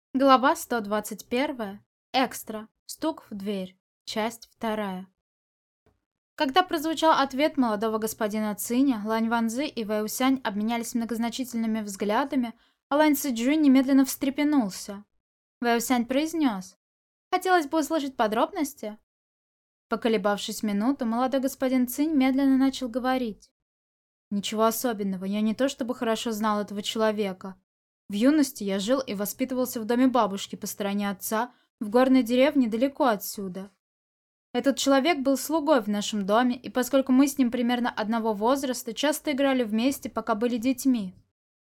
Глава 121. Экстра. Стук в дверь. Часть 2. Когда прозвучал ответ молодого господина Циня, Лань Ванзы и Вэй Усянь обменялись многозначительными взглядами, а Лань Цзюнь немедленно встрепенулся. Вэй Усянь произнес: «Хотелось бы услышать подробности?» Поколебавшись минуту, молодой господин Цинь медленно начал говорить. «Ничего особенного, я не то чтобы хорошо знал этого человека. В юности я жил и воспитывался в доме бабушки по стороне отца, в горной деревне далеко отсюда. Этот человек был слугой в нашем доме, и поскольку мы с ним примерно одного возраста, часто играли вместе, пока были детьми».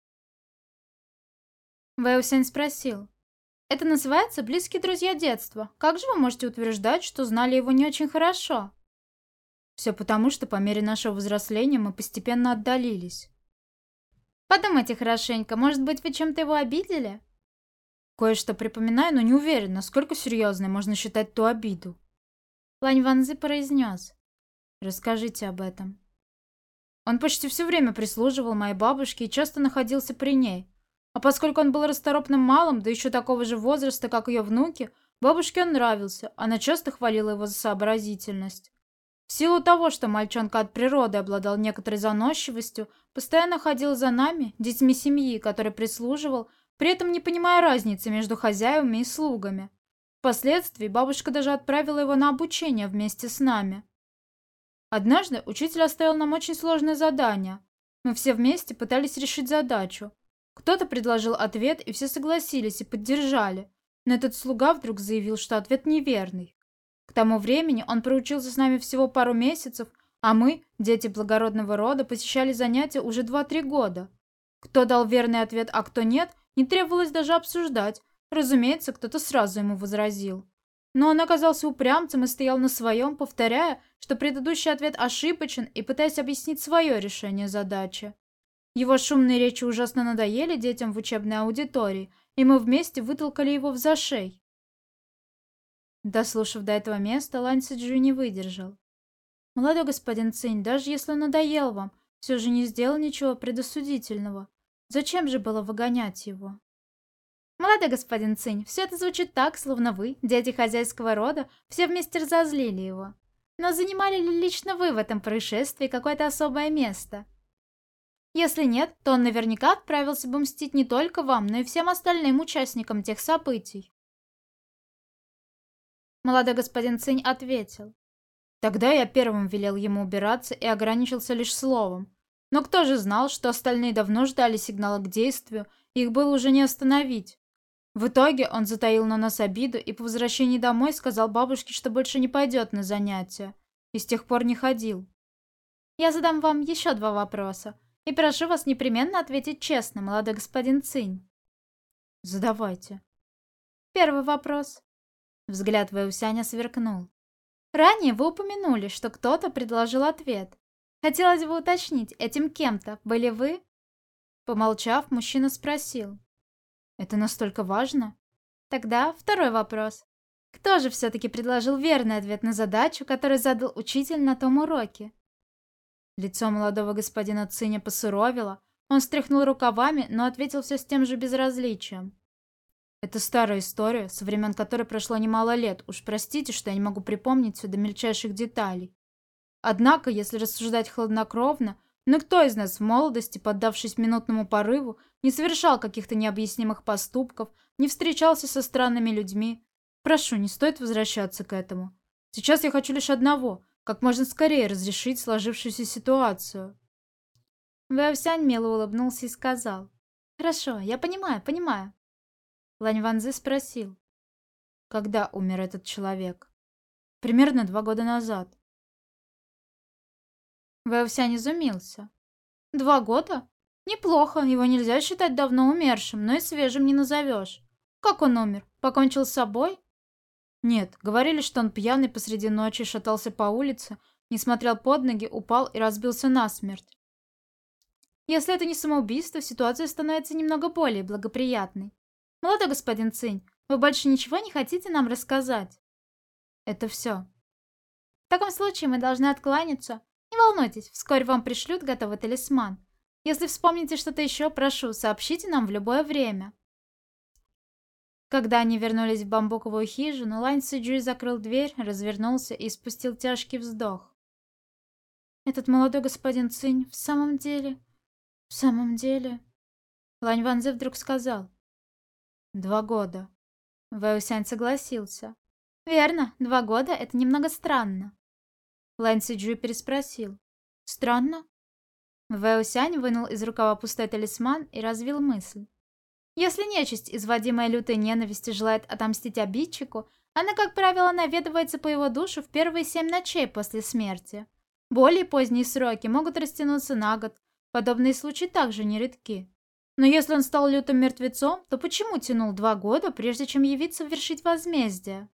Вэй Усянь спросил: «Это называется близкие друзья детства. Как же вы можете утверждать, что знали его не очень хорошо?» «Все потому, что по мере нашего взросления мы постепенно отдалились». «Подумайте хорошенько, может быть, вы чем-то его обидели?» «Кое-что припоминаю, но не уверен, насколько серьезной можно считать ту обиду». Лань Ванзы произнес: «Расскажите об этом». Он почти все время прислуживал моей бабушке и часто находился при ней. А поскольку он был расторопным малым, да еще такого же возраста, как ее внуки, бабушке он нравился, она часто хвалила его за сообразительность. В силу того, что мальчонка от природы обладал некоторой заносчивостью, постоянно ходил за нами, детьми семьи, которой прислуживал, при этом не понимая разницы между хозяевами и слугами. Впоследствии бабушка даже отправила его на обучение вместе с нами. Однажды учитель оставил нам очень сложное задание. Мы все вместе пытались решить задачу. Кто-то предложил ответ, и все согласились и поддержали. Но этот слуга вдруг заявил, что ответ неверный. К тому времени он проучился с нами всего пару месяцев, а мы, дети благородного рода, посещали занятия уже 2-3 года. Кто дал верный ответ, а кто нет, не требовалось даже обсуждать. Разумеется, кто-то сразу ему возразил. Но он оказался упрямцем и стоял на своем, повторяя, что предыдущий ответ ошибочен, и пытаясь объяснить свое решение задачи. Его шумные речи ужасно надоели детям в учебной аудитории, и мы вместе вытолкали его в зашей. Дослушав до этого места, Лань Цзюнь не выдержал. «Молодой господин Цинь, даже если он надоел вам, все же не сделал ничего предосудительного. Зачем же было выгонять его?» «Молодой господин Цинь, все это звучит так, словно вы, дети хозяйского рода, все вместе разозлили его. Но занимали ли лично вы в этом происшествии какое-то особое место? Если нет, то он наверняка отправился бы мстить не только вам, но и всем остальным участникам тех событий». Молодой господин Цинь ответил: «Тогда я первым велел ему убираться и ограничился лишь словом. Но кто же знал, что остальные давно ждали сигнала к действию, и их было уже не остановить? В итоге он затаил на нас обиду и по возвращении домой сказал бабушке, что больше не пойдет на занятия, и с тех пор не ходил». «Я задам вам еще 2 вопроса, и прошу вас непременно ответить честно, молодой господин Цинь». «Задавайте». Первый вопрос. Взгляд Вэйусяня сверкнул. Ранее вы упомянули, что кто-то предложил ответ. Хотелось бы уточнить, этим кем-то были вы? Помолчав, мужчина спросил: «Это настолько важно?» Тогда второй вопрос. Кто же все-таки предложил верный ответ на задачу, которую задал учитель на том уроке? Лицо молодого господина Циня посуровило, он встряхнул рукавами, но ответил все с тем же безразличием. «Это старая история, со времен которой прошло немало лет. Уж простите, что я не могу припомнить все до мельчайших деталей. Однако, если рассуждать хладнокровно, никто из нас в молодости, поддавшись минутному порыву, не совершал каких-то необъяснимых поступков, не встречался со странными людьми. Прошу, не стоит возвращаться к этому. Сейчас я хочу лишь одного — как можно скорее разрешить сложившуюся ситуацию». Вэйсянь мило улыбнулся и сказал: «Хорошо, я понимаю, понимаю». Лань Ванзы спросил: «Когда умер этот человек?» «Примерно 2 года назад». Вэйсянь изумился. 2 года? Неплохо, его нельзя считать давно умершим, но и свежим не назовешь. Как он умер? Покончил с собой? Нет, говорили, что он пьяный посреди ночи шатался по улице, не смотрел под ноги, упал и разбился насмерть. Если это не самоубийство, ситуация становится немного более благоприятной. Молодой господин Цинь, вы больше ничего не хотите нам рассказать? Это все. В таком случае мы должны откланяться. Не волнуйтесь, вскоре вам пришлют готовый талисман. Если вспомните что-то еще, прошу, сообщите нам в любое время. Когда они вернулись в бамбуковую хижину, Лань Сиджи закрыл дверь, развернулся и спустил тяжкий вздох. «Этот молодой господин Цинь в самом деле... В самом деле...» Лань Ванзе вдруг сказал. 2 года. Вэйсянь согласился. «Верно, 2 года — это немного странно». Лань Сиджи переспросил. «Странно?» Вэйсянь вынул из рукава пустой талисман и развил мысль. Если нечисть, изводимая лютой ненавистью, желает отомстить обидчику, она, как правило, наведывается по его душу в первые 7 ночей после смерти. Более поздние сроки могут растянуться на год. Подобные случаи также нередки. Но если он стал лютым мертвецом, то почему тянул 2 года, прежде чем явиться вершить возмездие?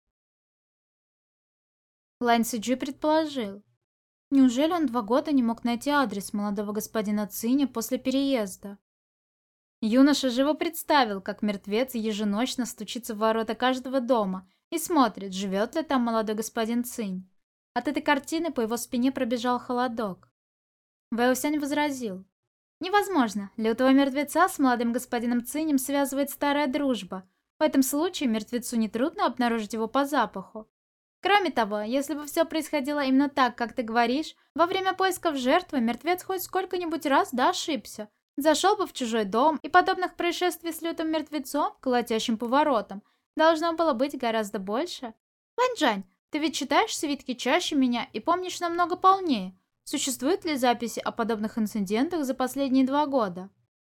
Лань Сиджи предположил. Неужели он 2 года не мог найти адрес молодого господина Циня после переезда? Юноша живо представил, как мертвец еженочно стучится в ворота каждого дома и смотрит, живет ли там молодой господин Цинь. От этой картины по его спине пробежал холодок. Вэйсянь возразил. Невозможно, лютого мертвеца с молодым господином Цинем связывает старая дружба. В этом случае мертвецу нетрудно обнаружить его по запаху. Кроме того, если бы все происходило именно так, как ты говоришь, во время поисков жертвы мертвец хоть сколько-нибудь раз ошибся. Зашел бы в чужой дом, и подобных происшествий с лютым мертвецом, колотящим по воротам, должно было быть гораздо больше. Ланьжань, ты ведь читаешь свитки чаще меня и помнишь намного полнее. Существуют ли записи о подобных инцидентах за последние 2 года?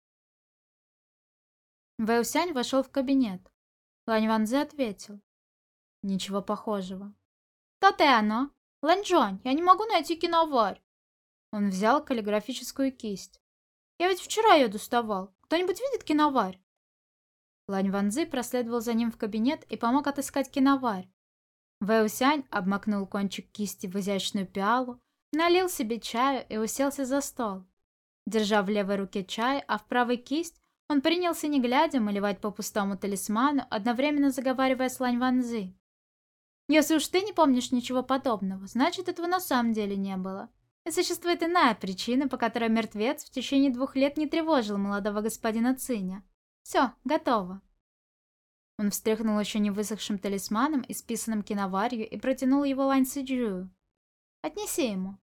Вэйсянь вошел в кабинет. Лань Ванзе ответил. Ничего похожего. То-то и оно. Ланьжань, я не могу найти киноварь. Он взял каллиграфическую кисть. Я ведь вчера ее доставал. Кто-нибудь видит киноварь? Лань Ванзы проследовал за ним в кабинет и помог отыскать киноварь. Вэйсянь обмакнул кончик кисти в изящную пиалу, налил себе чаю и уселся за стол. Держа в левой руке чай, а в правой кисть, он принялся не глядя малевать по пустому талисману, одновременно заговаривая с Лань Ванзы. «Если уж ты не помнишь ничего подобного, значит, этого на самом деле не было. И существует иная причина, по которой мертвец в течение 2 лет не тревожил молодого господина Циня. Все, готово». Он встряхнул еще не высохшим талисманом, исписанным киноварью, и протянул его Лань Сиджию. «Отнеси ему».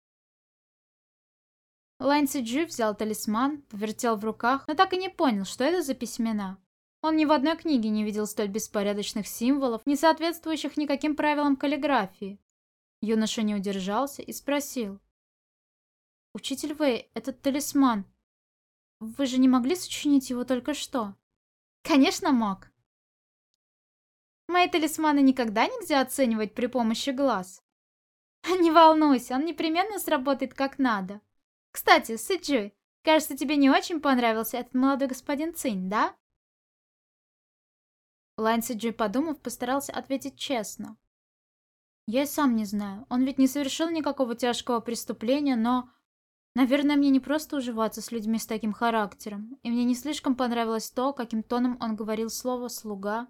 Лань Сиджи взял талисман, повертел в руках, но так и не понял, что это за письмена. Он ни в одной книге не видел столь беспорядочных символов, не соответствующих никаким правилам каллиграфии. Юноша не удержался и спросил. «Учитель Вэй, этот талисман, вы же не могли сочинить его только что?» «Конечно мог. Мои талисманы никогда нельзя оценивать при помощи глаз. Не волнуйся, он непременно сработает как надо. Кстати, Сыджи, кажется, тебе не очень понравился этот молодой господин Цинь, да?» Лань Сиджи, подумав, постарался ответить честно. «Я и сам не знаю, он ведь не совершил никакого тяжкого преступления, но... Наверное, мне не просто уживаться с людьми с таким характером, и мне не слишком понравилось то, каким тоном он говорил слово «слуга».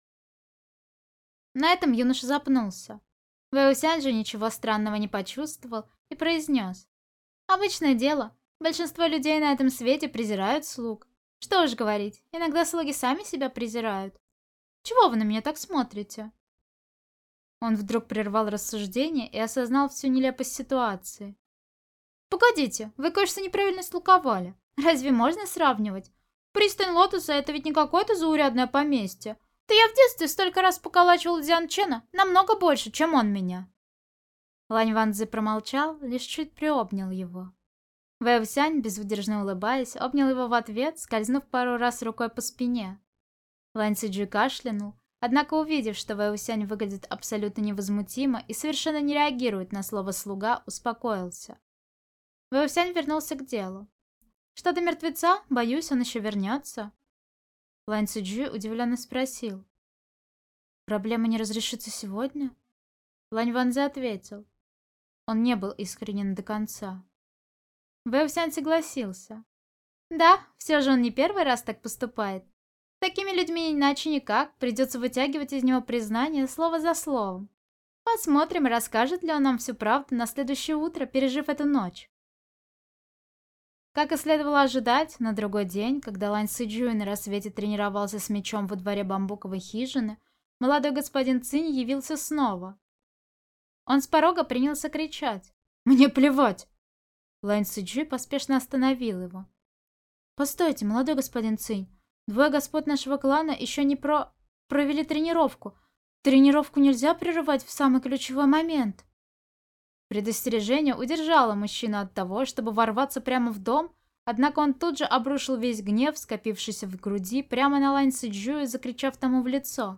На этом юноша запнулся. Вэйсянь же ничего странного не почувствовал и произнес. «Обычное дело. Большинство людей на этом свете презирают слуг. Что уж говорить, иногда слуги сами себя презирают. Чего вы на меня так смотрите?» Он вдруг прервал рассуждение и осознал всю нелепость ситуации. «Погодите, вы, кажется, неправильно истолковали. Разве можно сравнивать? Пристань Лотоса — это ведь не какое-то заурядное поместье. Да я в детстве столько раз поколачивал Дзян Чена, намного больше, чем он меня». Лань Ванзы промолчал, лишь чуть приобнял его. Вэйсянь, безудержно улыбаясь, обнял его в ответ, скользнув пару раз рукой по спине. Лань Сиджи кашлянул, однако, увидев, что Вэйсянь выглядит абсолютно невозмутимо и совершенно не реагирует на слово «слуга», успокоился. Вэйсянь вернулся к делу. «Что до мертвеца? Боюсь, он еще вернется». Лань Сиджи удивленно спросил. «Проблема не разрешится сегодня?» Лань Ванзе ответил. Он не был искренен до конца. Вэйсянь согласился. «Да, все же он не первый раз так поступает. С такими людьми иначе никак, придется вытягивать из него признание слово за словом. Посмотрим, расскажет ли он нам всю правду на следующее утро, пережив эту ночь». Как и следовало ожидать, на другой день, когда Лань Сыджуй на рассвете тренировался с мечом во дворе бамбуковой хижины, молодой господин Цинь явился снова. Он с порога принялся кричать: «Мне плевать!» Лань Сыджуй поспешно остановил его. «Постойте, молодой господин Цинь, двое господ нашего клана еще не провели тренировку. Тренировку нельзя прерывать в самый ключевой момент». Предостережение удержало мужчину от того, чтобы ворваться прямо в дом, однако он тут же обрушил весь гнев, скопившийся в груди, прямо на Лань Сыджуя, закричав тому в лицо: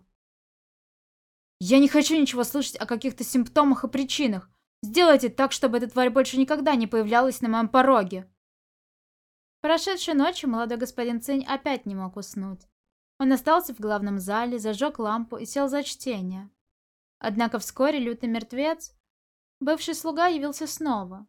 «Я не хочу ничего слышать о каких-то симптомах и причинах. Сделайте так, чтобы эта тварь больше никогда не появлялась на моем пороге». Прошедшей ночью молодой господин Цинь опять не мог уснуть. Он остался в главном зале, зажег лампу и сел за чтение. Однако вскоре лютый мертвец, бывший слуга, явился снова.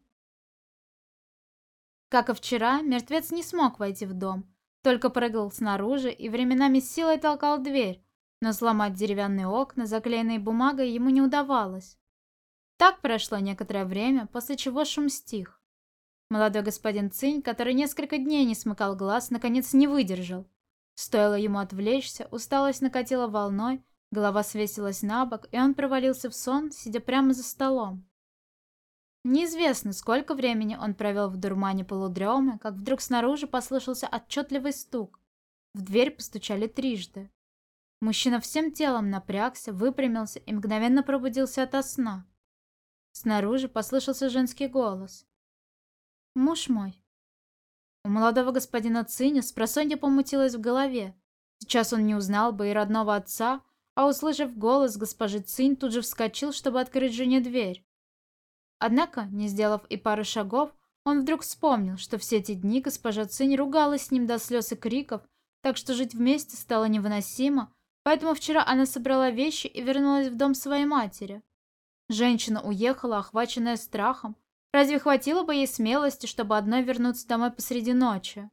Как и вчера, мертвец не смог войти в дом, только прыгал снаружи и временами с силой толкал дверь, но сломать деревянные окна, заклеенные бумагой, ему не удавалось. Так прошло некоторое время, после чего шум стих. Молодой господин Цинь, который несколько дней не смыкал глаз, наконец не выдержал. Стоило ему отвлечься, усталость накатила волной, голова свесилась на бок, и он провалился в сон, сидя прямо за столом. Неизвестно, сколько времени он провел в дурмане полудремы, как вдруг снаружи послышался отчетливый стук. В дверь постучали трижды. Мужчина всем телом напрягся, выпрямился и мгновенно пробудился ото сна. Снаружи послышался женский голос: «Муж мой». У молодого господина Циня спросонья помутилось в голове. Сейчас он не узнал бы и родного отца, а, услышав голос госпожи Цинь, тут же вскочил, чтобы открыть жене дверь. Однако, не сделав и пары шагов, он вдруг вспомнил, что все эти дни госпожа Цинь ругалась с ним до слез и криков, так что жить вместе стало невыносимо, поэтому вчера она собрала вещи и вернулась в дом своей матери. Женщина уехала, охваченная страхом. Разве хватило бы ей смелости, чтобы одной вернуться домой посреди ночи?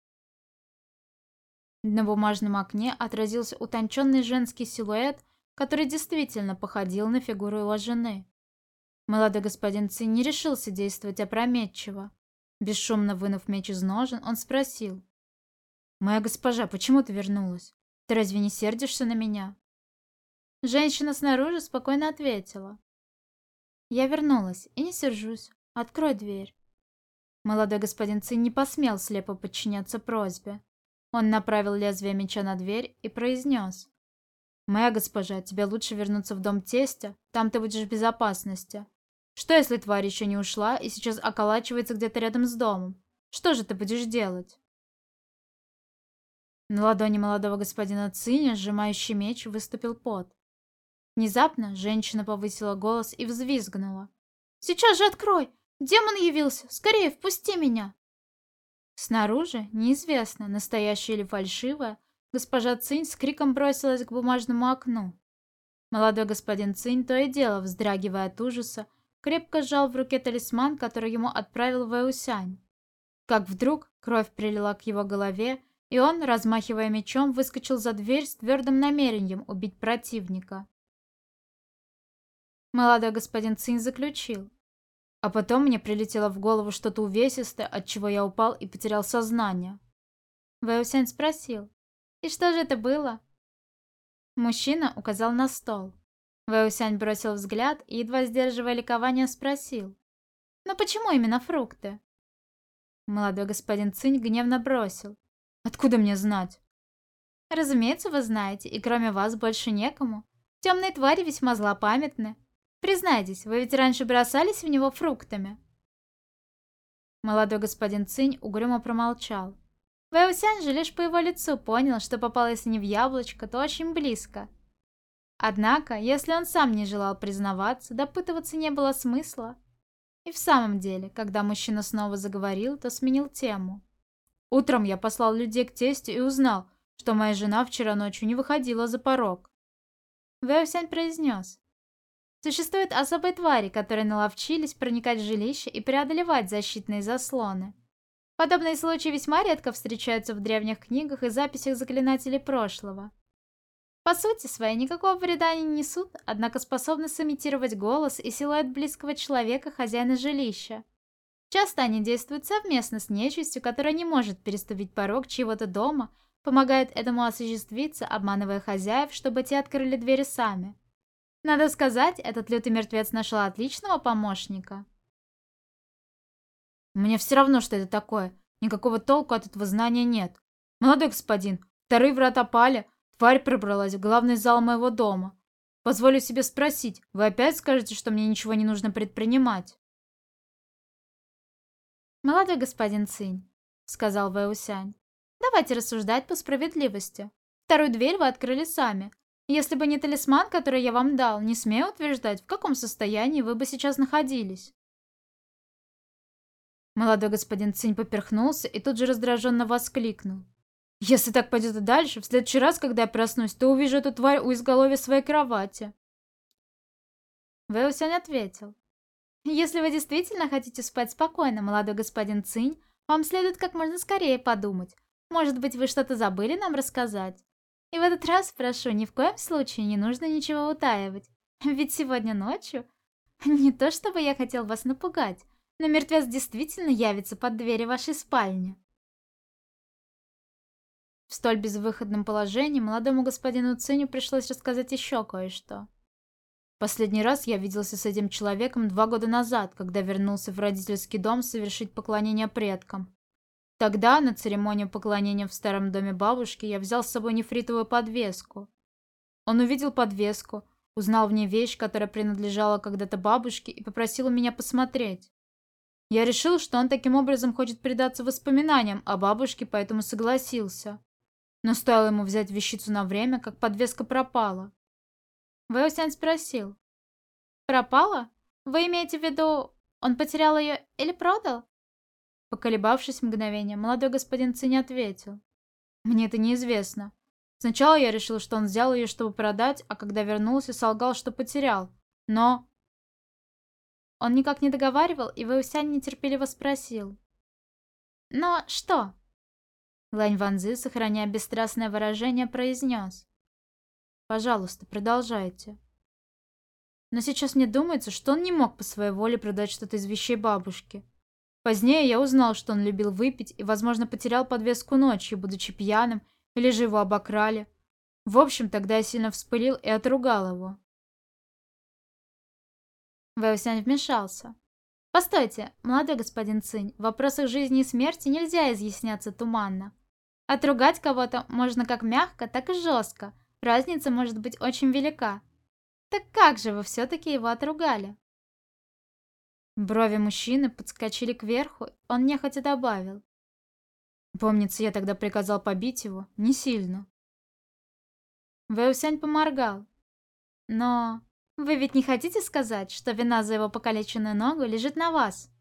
На бумажном окне отразился утонченный женский силуэт, который действительно походил на фигуру его жены. Молодой господин Цинь не решился действовать опрометчиво. Бесшумно вынув меч из ножен, он спросил: «Моя госпожа, почему ты вернулась? Ты разве не сердишься на меня?» Женщина снаружи спокойно ответила: «Я вернулась и не сержусь. Открой дверь». Молодой господин Цинь не посмел слепо подчиняться просьбе. Он направил лезвие меча на дверь и произнес: «Моя госпожа, тебе лучше вернуться в дом тестя, там ты будешь в безопасности. Что, если тварь еще не ушла и сейчас околачивается где-то рядом с домом? Что же ты будешь делать?» На ладони молодого господина Циня, сжимающий меч, выступил пот. Внезапно женщина повысила голос и взвизгнула: «Сейчас же открой! Демон явился! Скорее, впусти меня!» Снаружи, неизвестно, настоящее или фальшивое, госпожа Цинь с криком бросилась к бумажному окну. Молодой господин Цинь, то и дело вздрагивая от ужаса, крепко сжал в руке талисман, который ему отправил Вэйусянь. Как вдруг кровь прилила к его голове, и он, размахивая мечом, выскочил за дверь с твердым намерением убить противника. Молодой господин Цинь заключил: «А потом мне прилетело в голову что-то увесистое, от чего я упал и потерял сознание». Вэйусянь спросил: «И что же это было?» Мужчина указал на стол. Вэйусянь бросил взгляд и, едва сдерживая ликование, спросил: «Но почему именно фрукты?» Молодой господин Цинь гневно бросил: «Откуда мне знать?» «Разумеется, вы знаете, и кроме вас больше некому. Темные твари весьма злопамятны. Признайтесь, вы ведь раньше бросались в него фруктами?» Молодой господин Цинь угрюмо промолчал. Вэйусянь же лишь по его лицу понял, что попал, если не в яблочко, то очень близко. Однако, если он сам не желал признаваться, допытываться не было смысла. И в самом деле, когда мужчина снова заговорил, то сменил тему. «Утром я послал людей к тестю и узнал, что моя жена вчера ночью не выходила за порог». Вэйусянь произнес: «Существуют особые твари, которые наловчились проникать в жилище и преодолевать защитные заслоны. Подобные случаи весьма редко встречаются в древних книгах и записях заклинателей прошлого. По сути своей никакого вреда они не несут, однако способны сымитировать голос и силуэт близкого человека, хозяина жилища. Часто они действуют совместно с нечистью, которая не может переступить порог чьего-то дома, помогают этому осуществиться, обманывая хозяев, чтобы те открыли двери сами. Надо сказать, этот лютый мертвец нашел отличного помощника. Мне все равно, что это такое. Никакого толку от этого знания нет. Молодой господин, вторые врата пали, тварь пробралась в главный зал моего дома. Позволю себе спросить, вы опять скажете, что мне ничего не нужно предпринимать? «Молодой господин Цинь», — сказал Вэйусянь, — «давайте рассуждать по справедливости. Вторую дверь вы открыли сами. Если бы не талисман, который я вам дал, не смею утверждать, в каком состоянии вы бы сейчас находились». Молодой господин Цинь поперхнулся и тут же раздраженно воскликнул. «Если так пойдет и дальше, в следующий раз, когда я проснусь, то увижу эту тварь у изголовья своей кровати». Вэйусянь ответил. Если вы действительно хотите спать спокойно, молодой господин Цинь, вам следует как можно скорее подумать. Может быть, вы что-то забыли нам рассказать? И в этот раз, прошу, ни в коем случае не нужно ничего утаивать. Ведь сегодня ночью... Не то чтобы я хотел вас напугать, но мертвец действительно явится под двери вашей спальни. В столь безвыходном положении молодому господину Циню пришлось рассказать еще кое-что. Последний раз я виделся с этим человеком 2 года назад, когда вернулся в родительский дом совершить поклонение предкам. Тогда, на церемонию поклонения в старом доме бабушки, я взял с собой нефритовую подвеску. Он увидел подвеску, узнал в ней вещь, которая принадлежала когда-то бабушке, и попросил у меня посмотреть. Я решил, что он таким образом хочет предаться воспоминаниям о бабушке, поэтому согласился. Но стоило ему взять вещицу на время, как подвеска пропала. Вэйусянь спросил. «Пропала? Вы имеете в виду, он потерял ее или продал?» Поколебавшись мгновение, молодой господин Цинь ответил. «Мне это неизвестно. Сначала я решил, что он взял ее, чтобы продать, а когда вернулся, солгал, что потерял. Но...» Он никак не договаривал, и Вэйусянь нетерпеливо спросил. «Но что?» Лань Ванзы, сохраняя бесстрастное выражение, произнес. «Пожалуйста, продолжайте». Но сейчас мне думается, что он не мог по своей воле продать что-то из вещей бабушки. Позднее я узнал, что он любил выпить и, возможно, потерял подвеску ночью, будучи пьяным, или же его обокрали. В общем, тогда я сильно вспылил и отругал его. Вэйусянь вмешался. «Постойте, молодой господин Цинь, в вопросах жизни и смерти нельзя изъясняться туманно. Отругать кого-то можно как мягко, так и жестко. Разница может быть очень велика. Так как же вы все-таки его отругали?» Брови мужчины подскочили кверху, он нехотя добавил. «Помнится, я тогда приказал побить его, не сильно». Вэйусянь поморгал. «Но вы ведь не хотите сказать, что вина за его покалеченную ногу лежит на вас?»